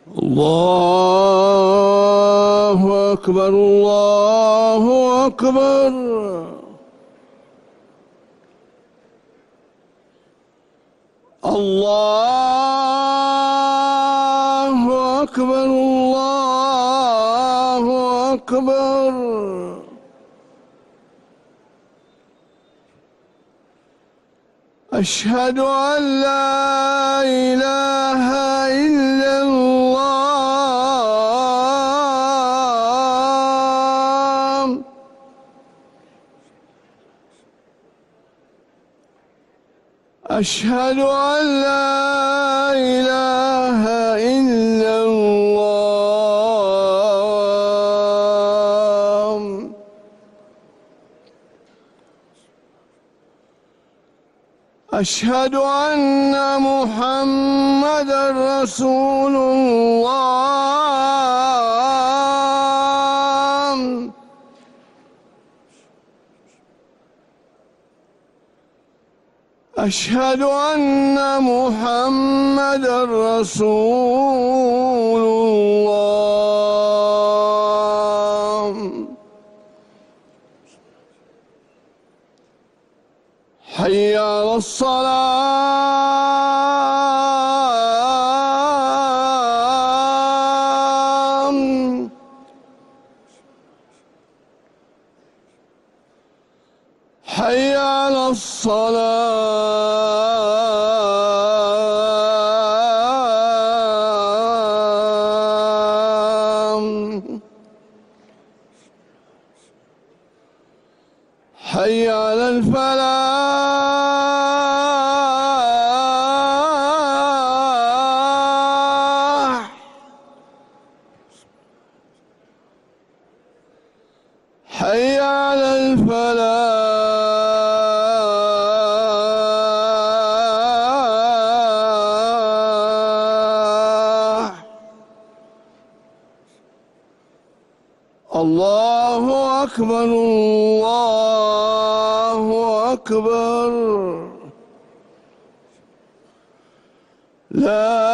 الله أكبر الله أكبر. الله أكبر الله أكبر. أشهد أن لا إله إلا الله. أشهد أن لا إله إلا الله. أشهد أن محمدًا رسول الله. أشهد أن محمدًا رسول الله. حي على الصلاة. حي على الصلاة. حي على الفلاح. حي على الفلاح. الله أكبر الله أكبر. لا